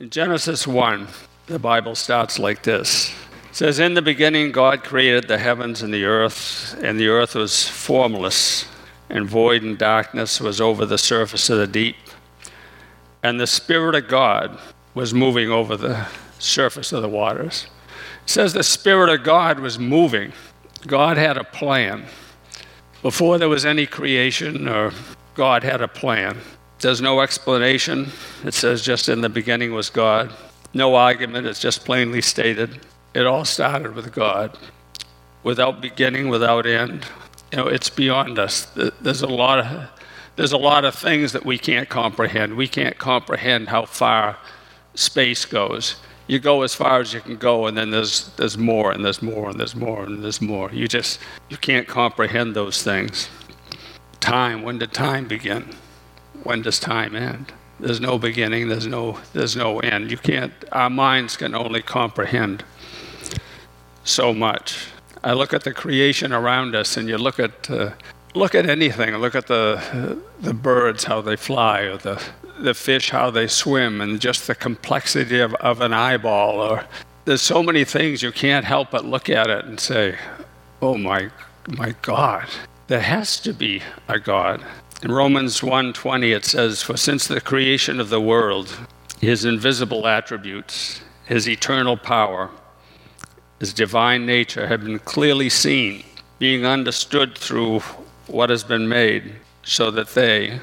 In Genesis 1, the Bible starts like this. It says, "In the beginning God created the heavens and the earth was formless, and void and darkness was over the surface of the deep. And the Spirit of God was moving over the surface of the waters." It says the Spirit of God was moving. God had a plan. Before there was any creation, or God had a plan. There's no explanation. It says just in the beginning was God. No argument, it's just plainly stated. It all started with God. Without beginning, without end. It's beyond us. There's a lot of things that we can't comprehend. We can't comprehend how far space goes. You go as far as you can go, and then there's more, and there's more, and there's more, and there's more. You can't comprehend those things. Time, when did time begin? When does time end? There's no beginning, there's no end. Our minds can only comprehend so much. I look at the creation around us, and you look at anything. Look at the birds, how they fly, or the fish, how they swim, and just the complexity of an eyeball. Or there's so many things you can't help but look at it and say, "Oh my God, there has to be a God." In Romans 1:20 it says, "For since the creation of the world, his invisible attributes, his eternal power, his divine nature have been clearly seen, being understood through what has been made, so that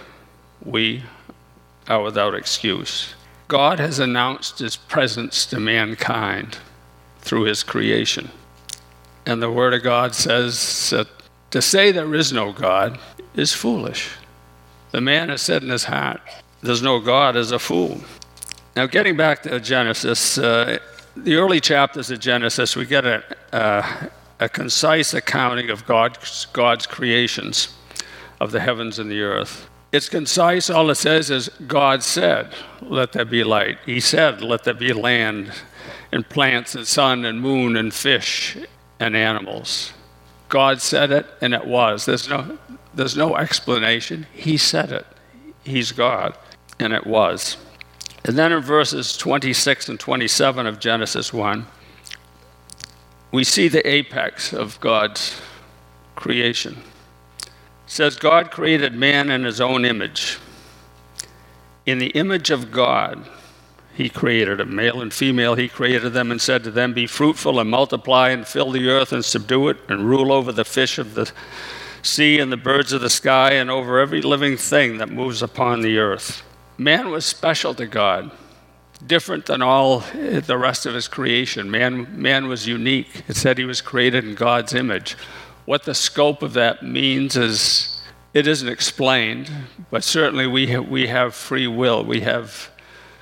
we are without excuse." God has announced his presence to mankind through his creation. And the Word of God says that to say there is no God is foolish. The man has said in his heart, "There's no God," is a fool. Now, getting back to Genesis, the early chapters of Genesis, we get a concise accounting of God's creations of the heavens and the earth. It's concise. All it says is, God said, "Let there be light." He said, "Let there be land and plants and sun and moon and fish and animals." God said it, and it was. There's no explanation. He said it. He's God, and it was. And then in verses 26 and 27 of Genesis 1, we see the apex of God's creation. It says, "God created man in his own image. In the image of God, he created them. Male and female, he created them, and said to them, 'Be fruitful and multiply and fill the earth and subdue it, and rule over the fish of the sea and the birds of the sky and over every living thing that moves upon the earth.'" Man was special to God, different than all the rest of his creation. Man was unique. It said he was created in God's image. What the scope of that means it isn't explained, but certainly we have free will. We have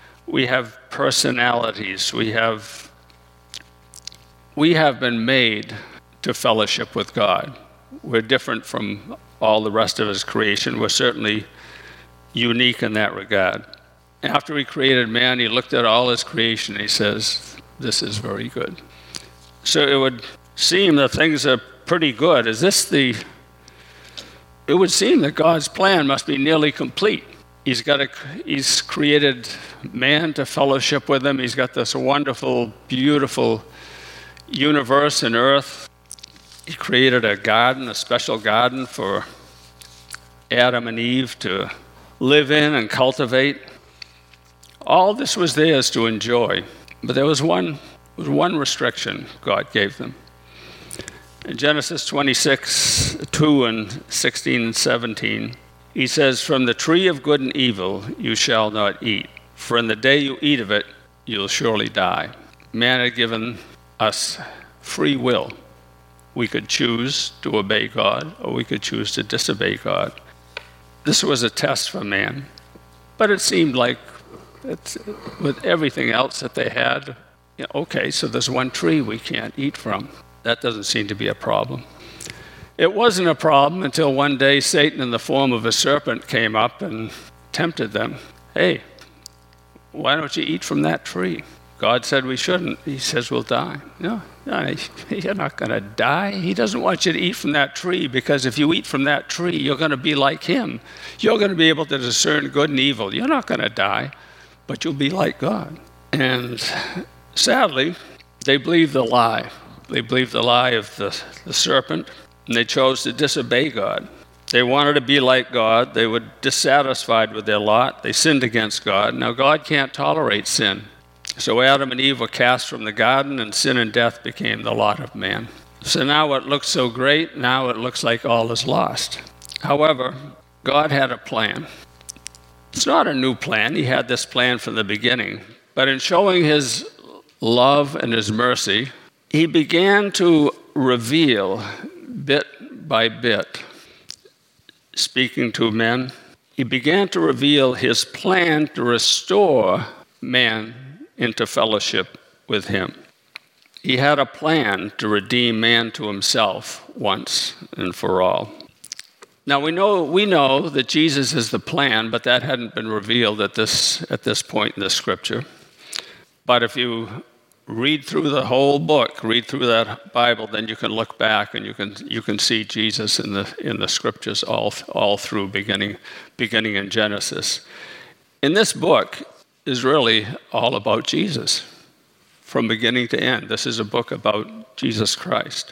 personalities. We have been made to fellowship with God. We're different from all the rest of his creation. We're certainly unique in that regard. After he created man, he looked at all his creation and he says, "This is very good." So it would seem that things are pretty good. It would seem that God's plan must be nearly complete. He's created man to fellowship with him. He's got this wonderful, beautiful universe and earth. He created a garden, a special garden for Adam and Eve to live in and cultivate. All this was theirs to enjoy, but there was one restriction God gave them. In Genesis 26:2 and 16 and 17, he says, "From the tree of good and evil you shall not eat, for in the day you eat of it, you'll surely die." Man had given us free will. We could choose to obey God, or we could choose to disobey God. This was a test for man. But it seemed like, with everything else that they had, okay, so there's one tree we can't eat from. That doesn't seem to be a problem. It wasn't a problem until one day Satan in the form of a serpent came up and tempted them. "Hey, why don't you eat from that tree?" God said we shouldn't. He says we'll die. No, you're not going to die. He doesn't want you to eat from that tree, because if you eat from that tree, you're going to be like him. You're going to be able to discern good and evil. You're not going to die, but you'll be like God. And sadly, they believed the lie. They believed the lie of the serpent, and they chose to disobey God. They wanted to be like God. They were dissatisfied with their lot. They sinned against God. Now, God can't tolerate sin. So Adam and Eve were cast from the garden, and sin and death became the lot of man. So now what looks so great, now it looks like all is lost. However, God had a plan. It's not a new plan. He had this plan from the beginning. But in showing his love and his mercy, he began to reveal bit by bit, speaking to men, he began to reveal his plan to restore man into fellowship with him. He had a plan to redeem man to himself once and for all. Now we know that Jesus is the plan, but that hadn't been revealed at this point in the scripture. But if you read through the whole book, read through that Bible, then you can look back and you can see Jesus in the scriptures all through, beginning in Genesis. In this book is really all about Jesus, from beginning to end. This is a book about Jesus Christ.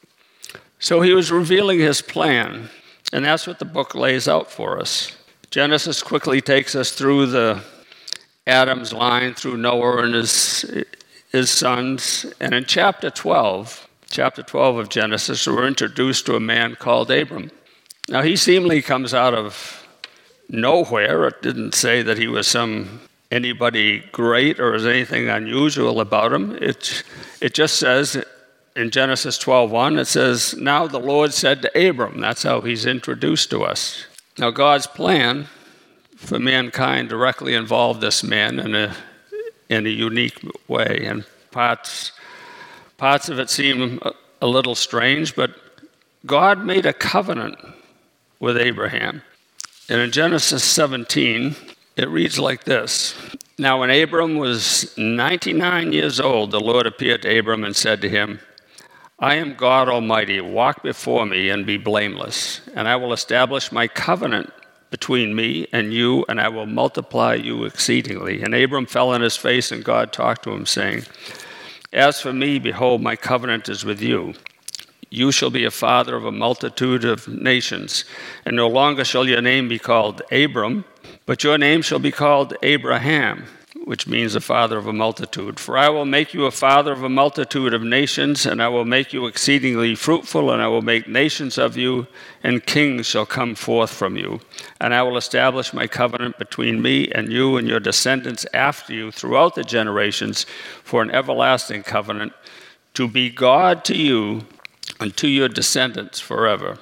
So he was revealing his plan, and that's what the book lays out for us. Genesis quickly takes us through the Adam's line, through Noah and his sons. And in chapter 12 of Genesis, we're introduced to a man called Abram. Now, he seemingly comes out of nowhere. It didn't say that he was anybody great or is anything unusual about him. It just says in Genesis 12:1, it says, "Now the Lord said to Abram." That's how he's introduced to us. Now, God's plan for mankind directly involved this man in a unique way, and parts of it seem a little strange, but God made a covenant with Abraham. And in Genesis 17, it reads like this: "Now when Abram was 99 years old, the Lord appeared to Abram and said to him, 'I am God Almighty, walk before me and be blameless, and I will establish my covenant between me and you, and I will multiply you exceedingly.' And Abram fell on his face, and God talked to him, saying, 'As for me, behold, my covenant is with you. You shall be a father of a multitude of nations, and no longer shall your name be called Abram, but your name shall be called Abraham,' which means the father of a multitude. 'For I will make you a father of a multitude of nations, and I will make you exceedingly fruitful, and I will make nations of you, and kings shall come forth from you. And I will establish my covenant between me and you and your descendants after you throughout the generations for an everlasting covenant, to be God to you and to your descendants forever.'"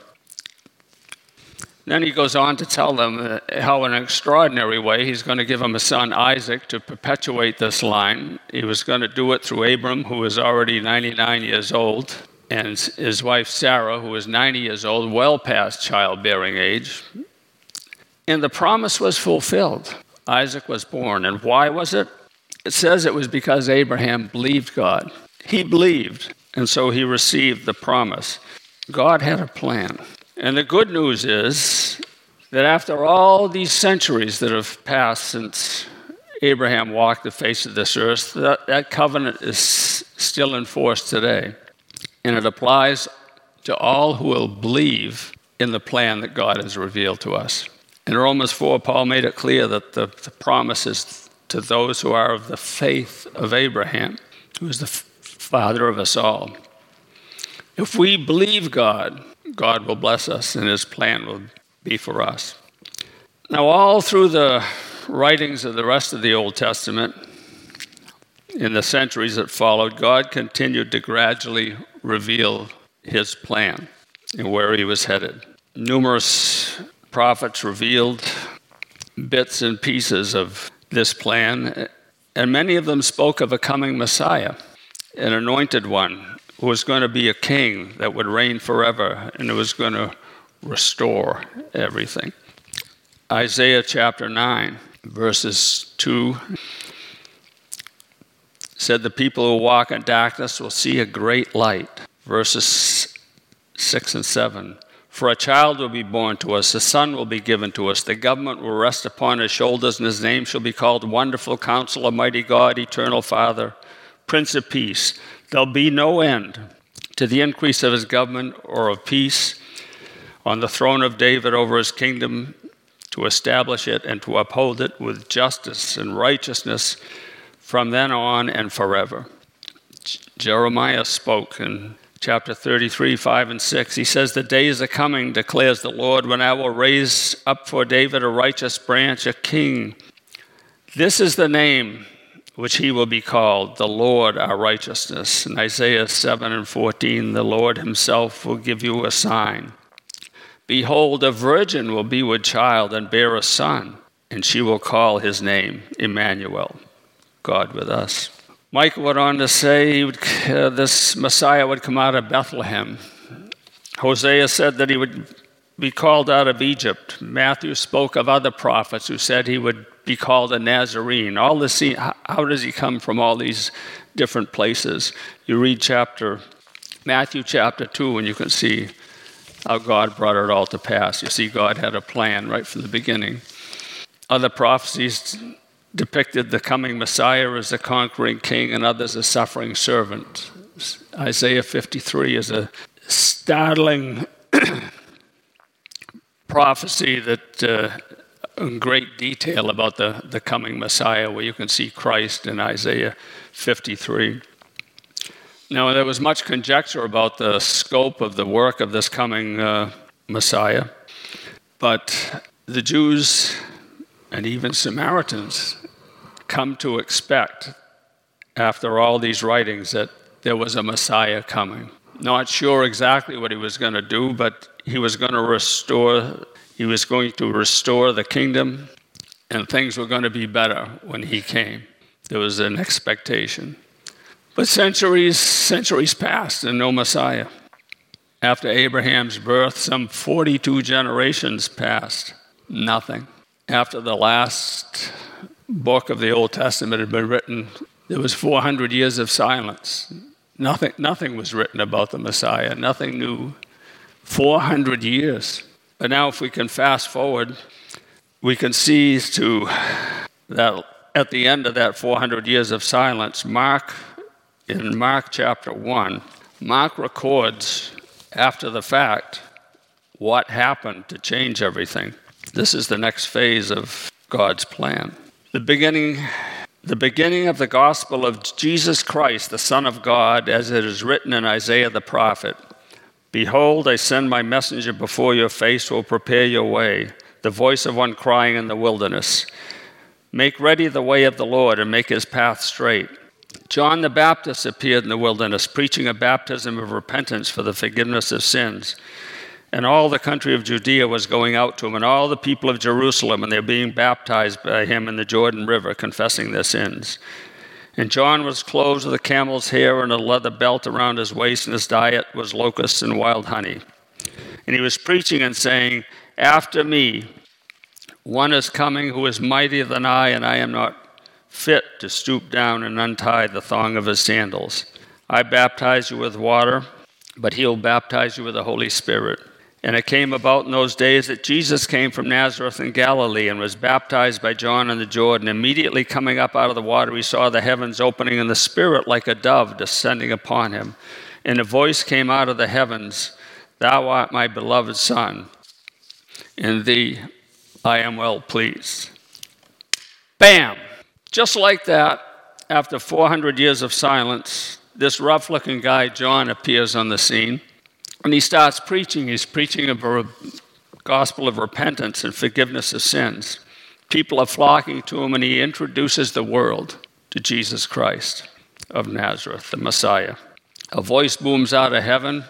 Then he goes on to tell them how in an extraordinary way he's going to give them a son, Isaac, to perpetuate this line. He was going to do it through Abram, who was already 99 years old, and his wife Sarah, who was 90 years old, well past childbearing age. And the promise was fulfilled. Isaac was born. And why was it? It says it was because Abraham believed God. He believed, and so he received the promise. God had a plan. And the good news is that after all these centuries that have passed since Abraham walked the face of this earth, that covenant is still in force today. And it applies to all who will believe in the plan that God has revealed to us. In Romans 4, Paul made it clear that the promise is to those who are of the faith of Abraham, who is the father of us all. If we believe God, God will bless us, and his plan will be for us. Now, all through the writings of the rest of the Old Testament, in the centuries that followed, God continued to gradually reveal his plan and where he was headed. Numerous prophets revealed bits and pieces of this plan, and many of them spoke of a coming Messiah, an anointed one, who was going to be a king that would reign forever and who was going to restore everything. Isaiah chapter 9, verses 2 said, "The people who walk in darkness will see a great light." Verses 6 and 7, For a child will be born to us, a son will be given to us. The government will rest upon his shoulders, and his name shall be called Wonderful Counselor, Mighty God, Eternal Father, Prince of Peace. There'll be no end to the increase of his government or of peace on the throne of David over his kingdom, to establish it and to uphold it with justice and righteousness from then on and forever. Jeremiah spoke in chapter 33, 5 and 6. He says, the days are coming, declares the Lord, when I will raise up for David a righteous branch, a king. This is the name which he will be called, the Lord our righteousness. In Isaiah 7 and 14, the Lord himself will give you a sign. Behold, a virgin will be with child and bear a son, and she will call his name Emmanuel, God with us. Micah went on to say this Messiah would come out of Bethlehem. Hosea said that he would be called out of Egypt. Matthew spoke of other prophets who said he would be called a Nazarene. All this, how does he come from all these different places? You read Matthew chapter 2, and you can see how God brought it all to pass. You see, God had a plan right from the beginning. Other prophecies depicted the coming Messiah as a conquering king and others a suffering servant. Isaiah 53 is a startling prophecy that in great detail about the coming Messiah, where you can see Christ in Isaiah 53. Now, there was much conjecture about the scope of the work of this coming Messiah, but the Jews and even Samaritans come to expect, after all these writings, that there was a Messiah coming. Not sure exactly what he was going to do, but he was going to restore the kingdom, and things were going to be better when he came. There was an expectation. But centuries passed and no Messiah. After Abraham's birth, some 42 generations passed. Nothing. After the last book of the Old Testament had been written, there was 400 years of silence. Nothing was written about the Messiah. Nothing new. 400 years. But now if we can fast forward, we can see to that at the end of that 400 years of silence, in Mark chapter 1, Mark records after the fact what happened to change everything. This is the next phase of God's plan. The beginning of the gospel of Jesus Christ, the Son of God, as it is written in Isaiah the prophet. Behold, I send my messenger before your face who will prepare your way, the voice of one crying in the wilderness. Make ready the way of the Lord and make his path straight. John the Baptist appeared in the wilderness, preaching a baptism of repentance for the forgiveness of sins. And all the country of Judea was going out to him, and all the people of Jerusalem, and they were being baptized by him in the Jordan River, confessing their sins. And John was clothed with a camel's hair and a leather belt around his waist, and his diet was locusts and wild honey. And he was preaching and saying, after me, one is coming who is mightier than I, and I am not fit to stoop down and untie the thong of his sandals. I baptize you with water, but he will baptize you with the Holy Spirit. And it came about in those days that Jesus came from Nazareth in Galilee and was baptized by John in the Jordan. Immediately coming up out of the water, he saw the heavens opening and the Spirit like a dove descending upon him. And a voice came out of the heavens, Thou art my beloved Son, in thee I am well pleased. Bam! Just like that, after 400 years of silence, this rough-looking guy, John, appears on the scene. And he starts preaching. He's preaching a gospel of repentance and forgiveness of sins. People are flocking to him, and he introduces the world to Jesus Christ of Nazareth, the Messiah. A voice booms out of heaven,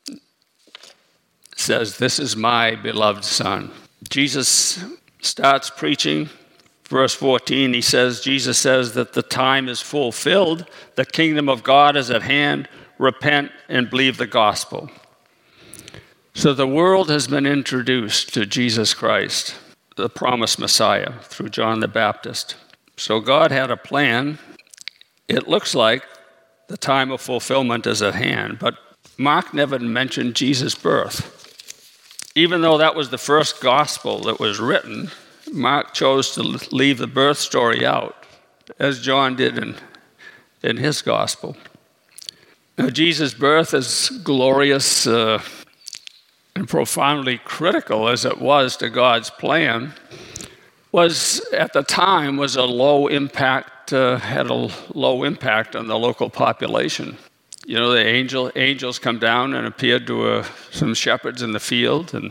says, This is my beloved Son. Jesus starts preaching. Verse 14, Jesus says that the time is fulfilled. The kingdom of God is at hand. Repent and believe the gospel. So the world has been introduced to Jesus Christ, the promised Messiah, through John the Baptist. So God had a plan. It looks like the time of fulfillment is at hand, but Mark never mentioned Jesus' birth. Even though that was the first gospel that was written, Mark chose to leave the birth story out, as John did in his gospel. Now, Jesus' birth, as glorious and profoundly critical as it was to God's plan, was at the time was a low impact, had a low impact on the local population. You know, the angels come down and appeared to some shepherds in the field, and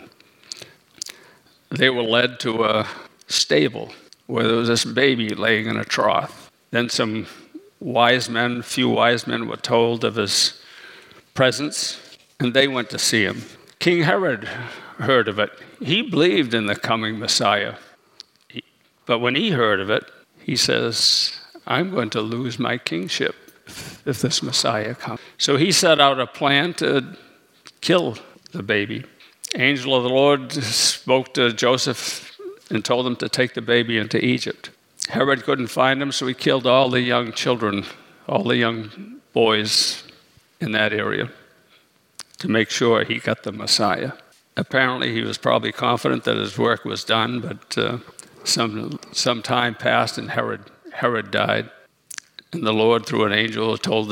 they were led to a stable where there was this baby laying in a trough. Then few wise men were told of his presence, and they went to see him. King Herod heard of it. He believed in the coming Messiah. But when he heard of it, he says, I'm going to lose my kingship if this Messiah comes. So he set out a plan to kill the baby. Angel of the Lord spoke to Joseph and told him to take the baby into Egypt. Herod couldn't find him, so he killed all the young children, all the young boys in that area to make sure he got the Messiah. Apparently, he was probably confident that his work was done, but some time passed and Herod died. And the Lord, through an angel, told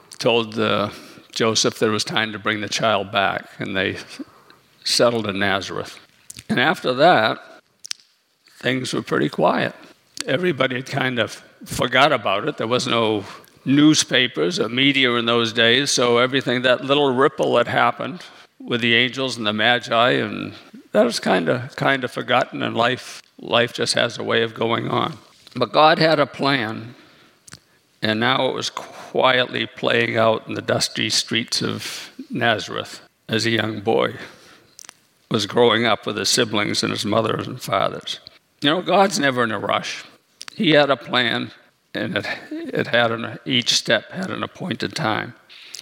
Joseph that it was time to bring the child back, and they settled in Nazareth. And after that, things were pretty quiet. Everybody had kind of forgot about it. There was no newspapers or media in those days, so everything, that little ripple that happened with the angels and the Magi, and that was kind of forgotten, and life just has a way of going on. But God had a plan, and now it was quietly playing out in the dusty streets of Nazareth as a young boy was growing up with his siblings and his mothers and fathers. You know, God's never in a rush. He had a plan, and it had each step had an appointed time.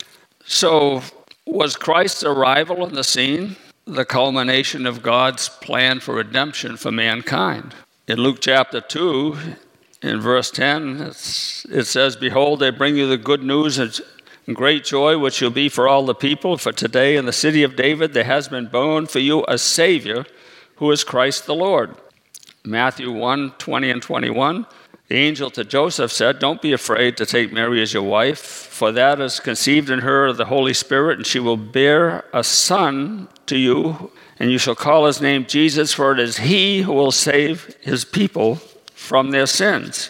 So was Christ's arrival on the scene the culmination of God's plan for redemption for mankind? In Luke chapter 2, in verse 10, it says, Behold, I bring you the good news and great joy, which shall be for all the people. For today in the city of David there has been born for you a Savior, who is Christ the Lord. Matthew 1:20 and 21, the angel to Joseph said, Don't be afraid to take Mary as your wife, for that is conceived in her of the Holy Spirit, and she will bear a son to you, and you shall call his name Jesus, for it is he who will save his people from their sins.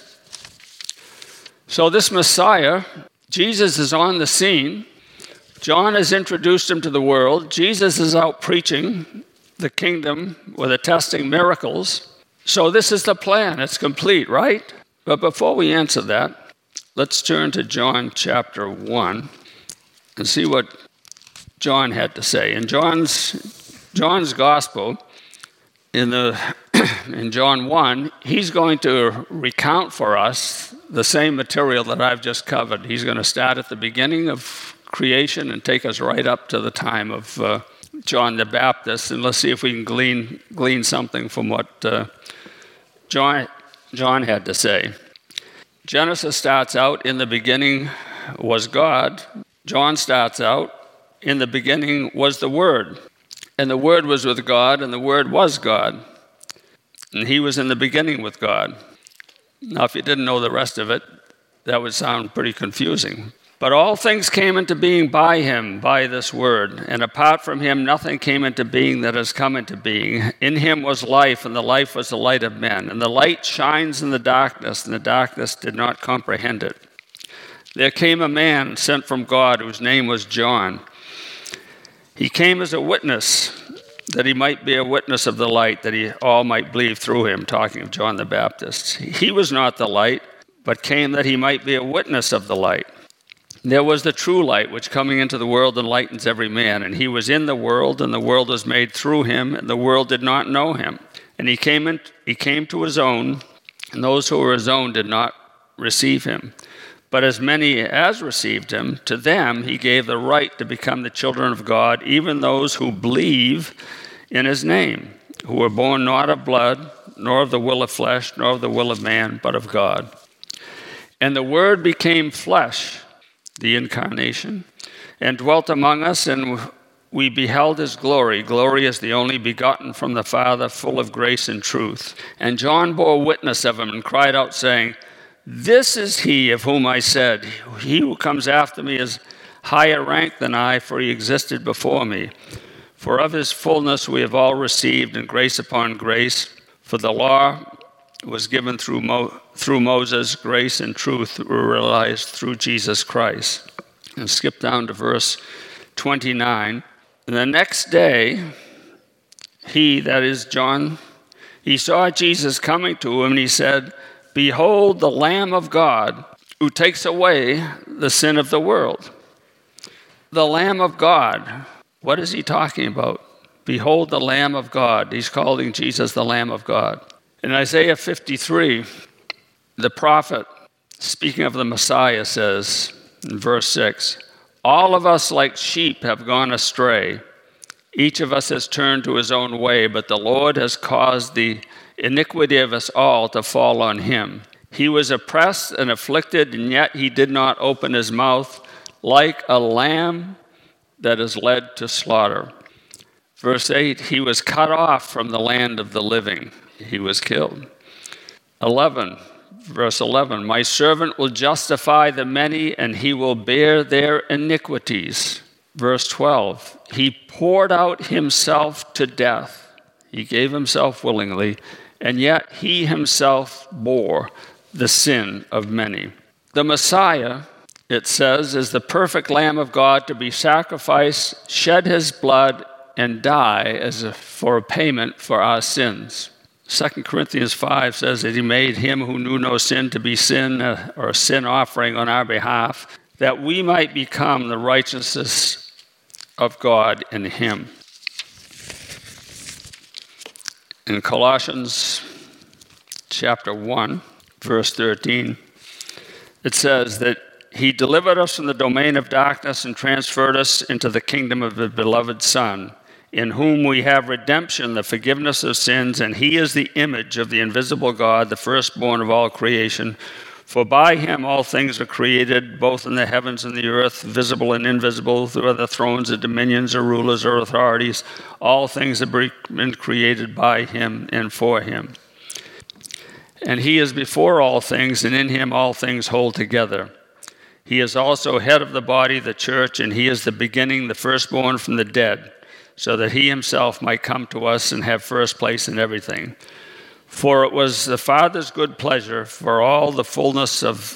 So this Messiah, Jesus, is on the scene. John has introduced him to the world. Jesus is out preaching the kingdom with attesting miracles. So this is the plan. It's complete, right? But before we answer that, let's turn to John chapter 1 and see what John had to say. In John's gospel, in John 1, he's going to recount for us the same material that I've just covered. He's going to start at the beginning of creation and take us right up to the time of John the Baptist, and let's see if we can glean something from what John had to say. Genesis starts out, in the beginning was God. John starts out, in the beginning was the Word. And the Word was with God, and the Word was God. And he was in the beginning with God. Now, if you didn't know the rest of it, that would sound pretty confusing. But all things came into being by him, by this Word. And apart from him, nothing came into being that has come into being. In him was life, and the life was the light of men. And the light shines in the darkness, and the darkness did not comprehend it. There came a man sent from God, whose name was John. He came as a witness, that he might be a witness of the light, that all might believe through him, talking of John the Baptist. He was not the light, but came that he might be a witness of the light. There was the true light, which coming into the world enlightens every man. And he was in the world, and the world was made through him, and the world did not know him. And he came to his own, and those who were his own did not receive him. But as many as received him, to them he gave the right to become the children of God, even those who believe in his name, who were born not of blood, nor of the will of flesh, nor of the will of man, but of God. And the Word became flesh, the incarnation, and dwelt among us, and we beheld his glory. Glory is the only begotten from the Father, full of grace and truth. And John bore witness of him and cried out, saying, This is he of whom I said, He who comes after me is higher rank than I, for he existed before me. For of his fullness we have all received, and grace upon grace. For the law was given through Moses, grace and truth were realized through Jesus Christ. And skip down to verse 29. And the next day, he, that is John, he saw Jesus coming to him, and he said, Behold the Lamb of God, who takes away the sin of the world. The Lamb of God. What is he talking about? Behold the Lamb of God. He's calling Jesus the Lamb of God. In Isaiah 53, the prophet, speaking of the Messiah, says in verse 6, All of us like sheep have gone astray. Each of us has turned to his own way, but the Lord has caused the iniquity of us all to fall on him. He was oppressed and afflicted, and yet he did not open his mouth, like a lamb that is led to slaughter. Verse 8, he was cut off from the land of the living. He was killed. Verse 11, my servant will justify the many, and he will bear their iniquities. Verse 12, he poured out himself to death. He gave himself willingly, and yet he himself bore the sin of many. The Messiah, it says, is the perfect Lamb of God to be sacrificed, shed his blood, and die for a payment for our sins. 2 Corinthians 5 says that he made him who knew no sin to be sin, or a sin offering on our behalf, that we might become the righteousness of God in him. In Colossians chapter 1, verse 13, it says that he delivered us from the domain of darkness and transferred us into the kingdom of the beloved Son, in whom we have redemption, the forgiveness of sins, and he is the image of the invisible God, the firstborn of all creation. For by him all things were created, both in the heavens and the earth, visible and invisible, whether thrones or dominions or rulers or authorities. All things have been created by him and for him. And he is before all things, and in him all things hold together. He is also head of the body, the church, and he is the beginning, the firstborn from the dead, so that he himself might come to us and have first place in everything. For it was the Father's good pleasure for all the fullness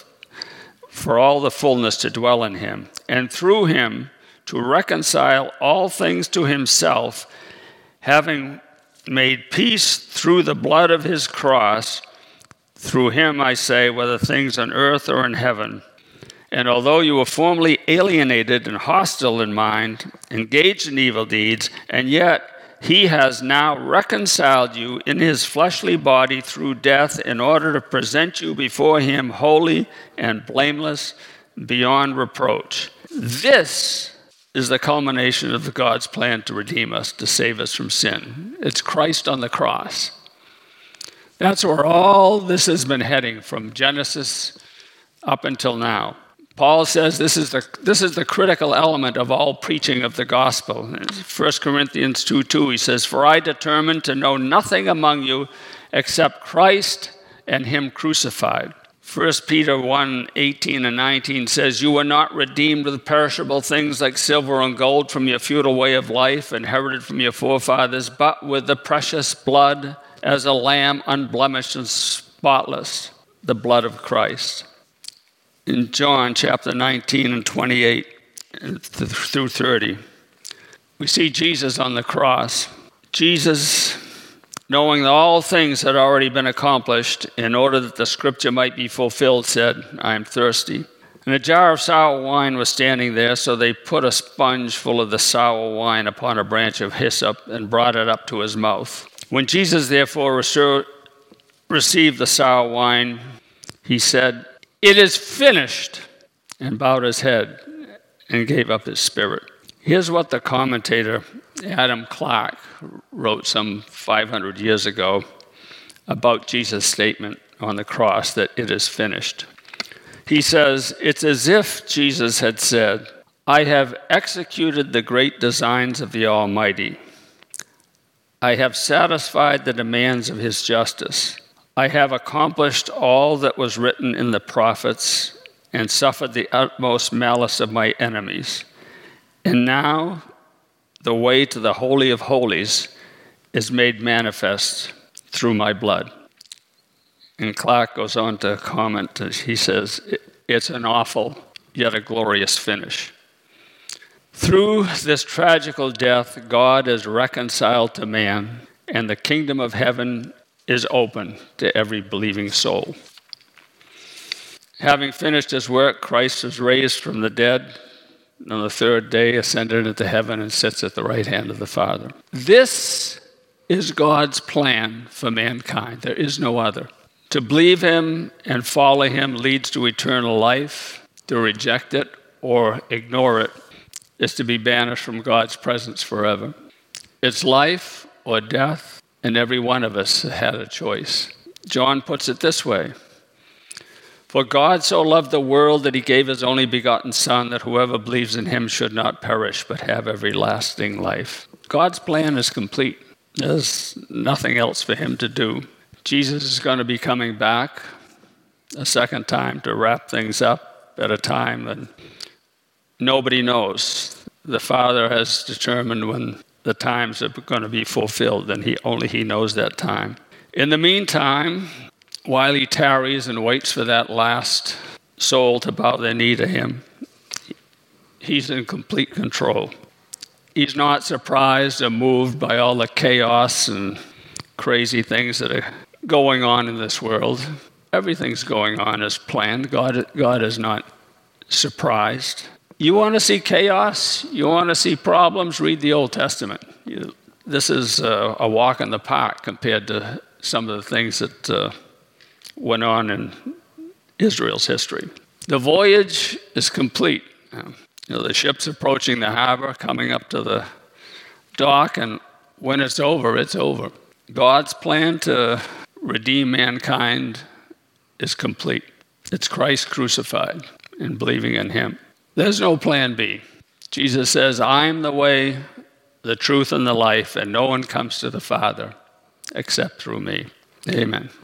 to dwell in him, and through him to reconcile all things to himself, having made peace through the blood of his cross. Through him, I say, whether things on earth or in heaven. And although you were formerly alienated and hostile in mind, engaged in evil deeds, and yet he has now reconciled you in his fleshly body through death, in order to present you before him holy and blameless, beyond reproach. This is the culmination of God's plan to redeem us, to save us from sin. It's Christ on the cross. That's where all this has been heading from Genesis up until now. Paul says this is the critical element of all preaching of the gospel. 1 Corinthians 2:2, he says, For I determined to know nothing among you except Christ and him crucified. 1 Peter 1:18 and 19 says, You were not redeemed with perishable things like silver and gold from your futile way of life, inherited from your forefathers, but with the precious blood as a lamb, unblemished and spotless, the blood of Christ. In John chapter 19 and 28 through 30, we see Jesus on the cross. Jesus, knowing that all things had already been accomplished in order that the scripture might be fulfilled, said, I am thirsty. And a jar of sour wine was standing there, so they put a sponge full of the sour wine upon a branch of hyssop and brought it up to his mouth. When Jesus therefore received the sour wine, he said, It is finished, and bowed his head and gave up his spirit. Here's what the commentator Adam Clarke wrote some 500 years ago about Jesus' statement on the cross that it is finished. He says, It's as if Jesus had said, I have executed the great designs of the Almighty. I have satisfied the demands of his justice. I have accomplished all that was written in the prophets and suffered the utmost malice of my enemies. And now the way to the Holy of Holies is made manifest through my blood. And Clark goes on to comment, he says, it's an awful yet a glorious finish. Through this tragical death, God is reconciled to man, and the kingdom of heaven is open to every believing soul. Having finished his work, Christ was raised from the dead, and on the third day ascended into heaven and sits at the right hand of the Father. This is God's plan for mankind. There is no other. To believe him and follow him leads to eternal life. To reject it or ignore it is to be banished from God's presence forever. It's life or death, and every one of us had a choice. John puts it this way: For God so loved the world that he gave his only begotten Son, that whoever believes in him should not perish, but have everlasting life. God's plan is complete. There's nothing else for him to do. Jesus is going to be coming back a second time to wrap things up at a time that nobody knows. The Father has determined when the times are going to be fulfilled, and only he knows that time. In the meantime, while he tarries and waits for that last soul to bow their knee to him, he's in complete control. He's not surprised or moved by all the chaos and crazy things that are going on in this world. Everything's going on as planned. God is not surprised. You want to see chaos? You want to see problems? Read the Old Testament. This is a walk in the park compared to some of the things that went on in Israel's history. The voyage is complete. The ship's approaching the harbor, coming up to the dock, and when it's over, it's over. God's plan to redeem mankind is complete. It's Christ crucified and believing in him. There's no plan B. Jesus says, I'm the way, the truth, and the life, and no one comes to the Father except through me. Amen.